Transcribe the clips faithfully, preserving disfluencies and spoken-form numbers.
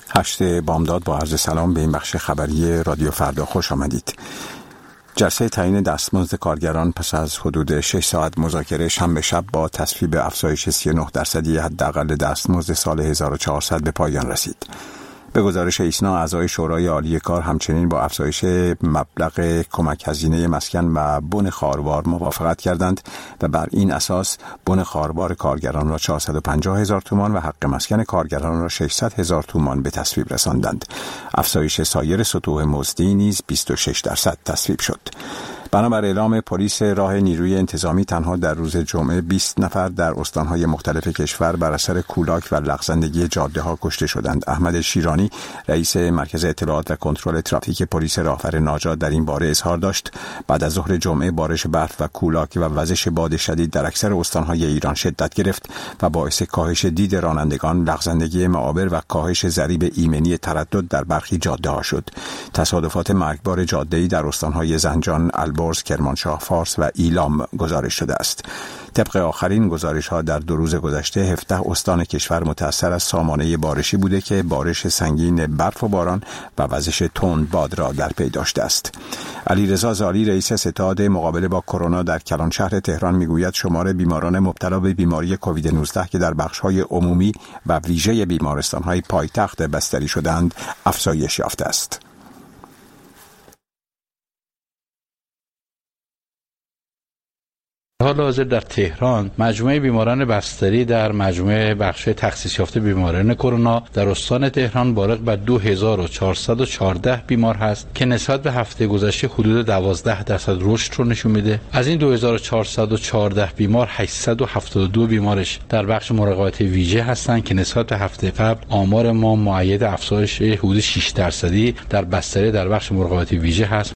هشت بامداد با عرض سلام به این بخش خبری رادیو فردا خوش آمدید. جلسه تعیین دستمزد کارگران پس از حدود شش ساعت مذاکره شنبه شب با تصویب افزایش سی و نه درصدی حداقل دستمزد سال هزار و چهارصد به پایان رسید. به گزارش ایسنا، اعضای شورای عالی کار همچنین با افزایش مبلغ کمک هزینه مسکن و بن خواروار موافقت کردند و بر این اساس بن خواروار کارگران را چهارصد و پنجاه هزار تومان و حق مسکن کارگران را ششصد هزار تومان به تصویب رساندند. افزایش سایر سطوح مزدی نیز بیست و شش درصد تصویب شد. بنابر اعلام پلیس راه نیروی انتظامی، تنها در روز جمعه بیست نفر در استانهای مختلف کشور بر اثر کولاک و لغزندگی جاده ها کشته شدند. احمد شیرانی، رئیس مرکز اطلاعات و کنترل ترافیک پلیس راهور ناجا، در این باره اظهار داشت: بعد از ظهر جمعه بارش برف و کولاک و وزش باد شدید در اکثر استانهای ایران شدت گرفت و باعث کاهش دید رانندگان، لغزندگی معابر و کاهش ضریب ایمنی تردد در برخی جاده ها شد. تصادفات مرگبار جاده‌ای در استانهای زنجان، البرز، کرمانشاه، فارس و ایلام گزارش شده است. طبق آخرین گزارش‌ها در دو روز گذشته هفده استان کشور متأثر از سامانه بارشی بوده که بارش سنگین برف و باران و وزش تند باد را در پی داشته است. علیرضا زالی، رئیس ستاد مقابله با کرونا در کلان شهر تهران، میگوید شمار بیماران مبتلا به بیماری کووید نوزده که در بخش‌های عمومی و ویژه بیمارستان‌های پایتخت بستری شدند افزایش یافته است. حال حاضر در تهران مجموعه بیماران بستری در مجموعه بخش تخصیص یافته بیماران کرونا در استان تهران بالغ بر دو هزار و چهارصد و چهارده بیمار هست که نسبت به هفته گذشته حدود دوازده درصد رشد رو نشون میده. از این دو هزار و چهارصد و چهارده بیمار هشتصد و هفتاد و دو بیمارش در بخش مراقبت ویژه هستند که نسبت به هفته قبل آمار ما مؤید افزایش حدود شش درصدی در بستری در بخش مراقبت ویژه هست.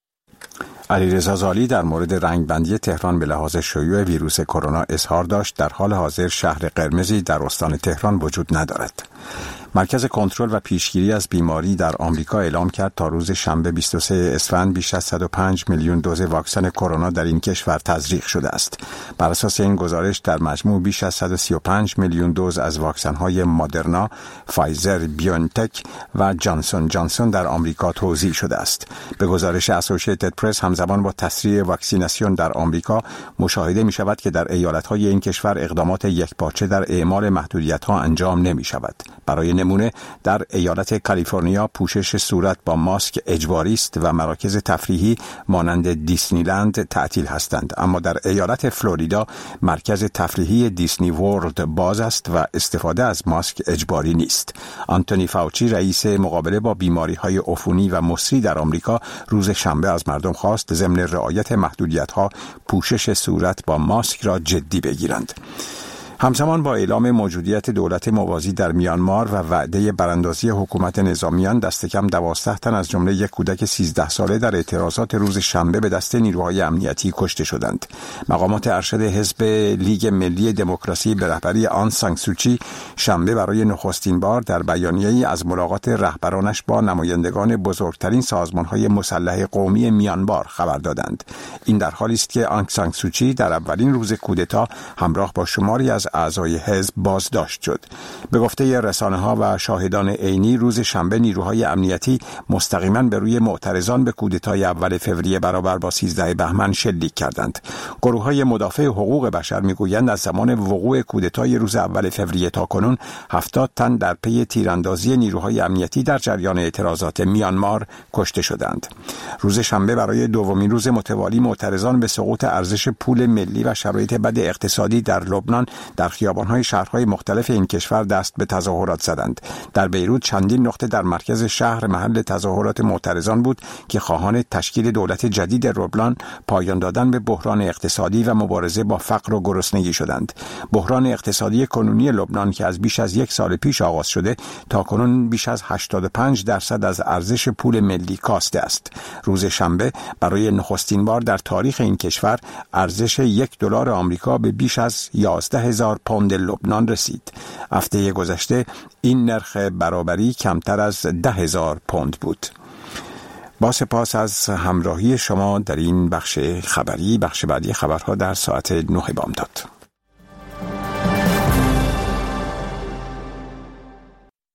علیرضا زالی در مورد رنگبندی تهران به لحاظ شیوع ویروس کرونا اظهار داشت: در حال حاضر شهر قرمزی در استان تهران وجود ندارد. مرکز کنترل و پیشگیری از بیماری در آمریکا اعلام کرد تا روز شنبه بیست و سوم اسفند بیش از صد و پنج میلیون دوز واکسن کرونا در این کشور تزریق شده است. بر اساس این گزارش در مجموع بیش از صد و سی و پنج میلیون دوز از واکسن‌های مدرنا، فایزر، بیونتک و جانسون جانسون در آمریکا توزیع شده است. به گزارش اسوسییتد پرس، همزمان با تسریع واکسیناسیون در آمریکا مشاهده می‌شود که در ایالت‌های این کشور اقدامات یکپارچه در اعمال محدودیت‌ها انجام نمی‌شود. برای نمونه در ایالت کالیفرنیا پوشش صورت با ماسک اجباری است و مراکز تفریحی مانند دیسنیلند تعطیل هستند، اما در ایالت فلوریدا مرکز تفریحی دیسنی ورلد باز است و استفاده از ماسک اجباری نیست. آنتونی فاوچی، رئیس مقابله با بیماری‌های عفونی و مسری در آمریکا، روز شنبه از مردم خواست ضمن رعایت محدودیت‌ها پوشش صورت با ماسک را جدی بگیرند. همزمان با اعلام موجودیت دولت موازی در میانمار و وعده براندازی حکومت نظامیان، دست کم دوازده تن از جمله یک کودک سیزده ساله در اعتراضات روز شنبه به دست نیروهای امنیتی کشته شدند. مقامات ارشد حزب لیگ ملی دموکراسی به رهبری آن سان سوچی شنبه برای نخستین بار در بیانیه‌ای از ملاقات رهبرانش با نمایندگان بزرگترین سازمان‌های مسلح قومی میانمار خبر دادند. این در حالی است که آنگ سان سوچی در اولین روز کودتا همراه با شماری از اعضای حزب بازداشت شد. به گفته رسانه‌ها و شاهدان عینی، روز شنبه نیروهای امنیتی مستقیما به روی معترضان به کودتای اول فوریه برابر با سیزده بهمن شلیک کردند. گروه‌های مدافع حقوق بشر میگویند از زمان وقوع کودتای روز اول فوریه تا کنون هفتاد تن در پی تیراندازی نیروهای امنیتی در جریان اعتراضات میانمار کشته شدند. روز شنبه برای دومین روز متوالی معترضان به سقوط ارزش پول ملی و شرایط بد اقتصادی در لبنان در خیابان‌های شهرهای مختلف این کشور دست به تظاهرات زدند. در بیروت چندین نقطه در مرکز شهر محل تظاهرات معترضان بود که خواهان تشکیل دولت جدید لبنان، پایان دادن به بحران اقتصادی و مبارزه با فقر و گرسنگی شدند. بحران اقتصادی کنونی لبنان که از بیش از یک سال پیش آغاز شده، تاکنون بیش از هشتاد و پنج درصد از ارزش پول ملی کاسته است. روز شنبه برای نخستین بار در تاریخ این کشور ارزش یک دلار آمریکا به بیش از یازده هزار پوند لبنان رسید. هفته گذشته این نرخ برابری کمتر از ده هزار پوند بود. با سپاس از همراهی شما در این بخش خبری. بخش بعدی خبرها در ساعت نه بامداد.